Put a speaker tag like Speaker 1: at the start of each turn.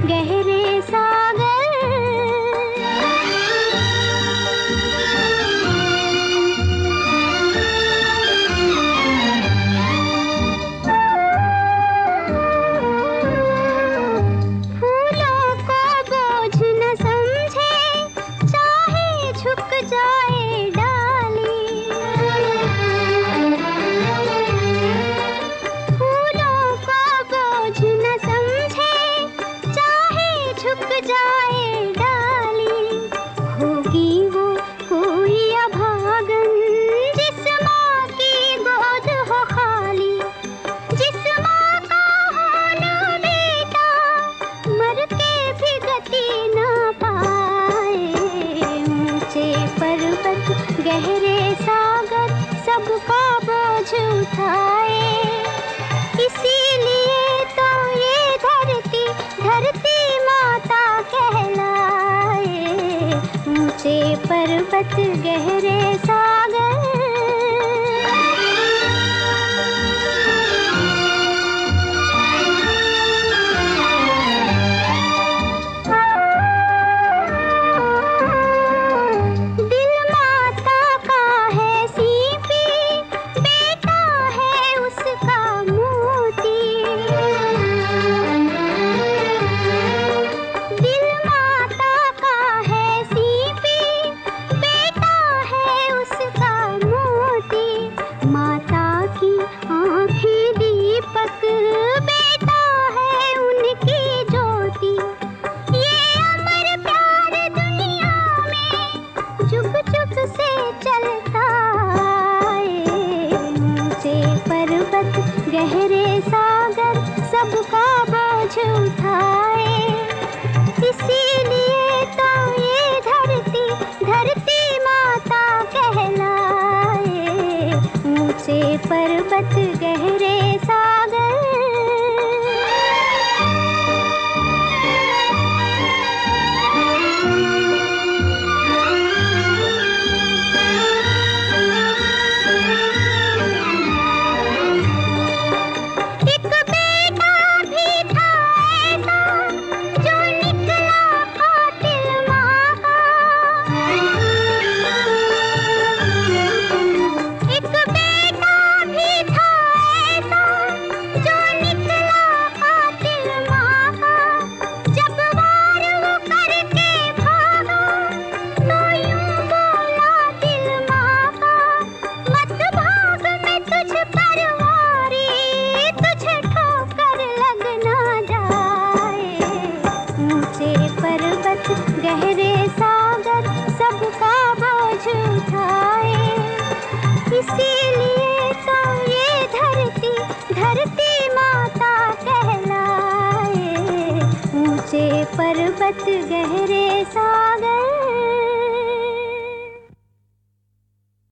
Speaker 1: गहरे सागर। फूलों को बोझ न समझे, चाहे झुक जाए डाली। फूलों को बोझ न समझे, चाहे झुक जाए डाली। होगी वो कोई अभागन, जिस माँ की गोद हो खाली। जिस माँ का हो न बेटा, मर के भी गति न पाए। ऊंचे पर्वत गहरे सागर, सबका बोझ उठाए। इसीलिए तो ये धरती धरती माता कहलाए। ऊंचे पर्वत गहरे सागर। दिल माता का है सीपी, बेटा है उसका मोती। दिल माता का है सीपी, बेटा है उसका मोती। माता की आँखें दीपक, बेटा है उनकी ज्योति। ये अमर प्यार दुनिया में जुग जुग से चलता है। ऊंचे पर्वत गहरे सागर, सबका बोझ उठाए। इसीलिए तो ये धरती धरती माता कहलाए। ऊंचे पर्वत गहरे सागर। एक बेटा भी था ऐसा, जो निकला कातिल माँ का। एक बेटा भी था ऐसा, जो निकला कातिल माँ का। जब वार वो करके भागा, तो यूं बोला दिल माँ का, मत भाग मैं तुझ पर वारी, तुझे ठोकर लग ना जाए। ऊंचे पर्वत गहरे सागर, सबका बोझ उठाए। इसीलिए तो ये धरती धरती माता कहलाए। ऊंचे पर्वत गहरे सागर।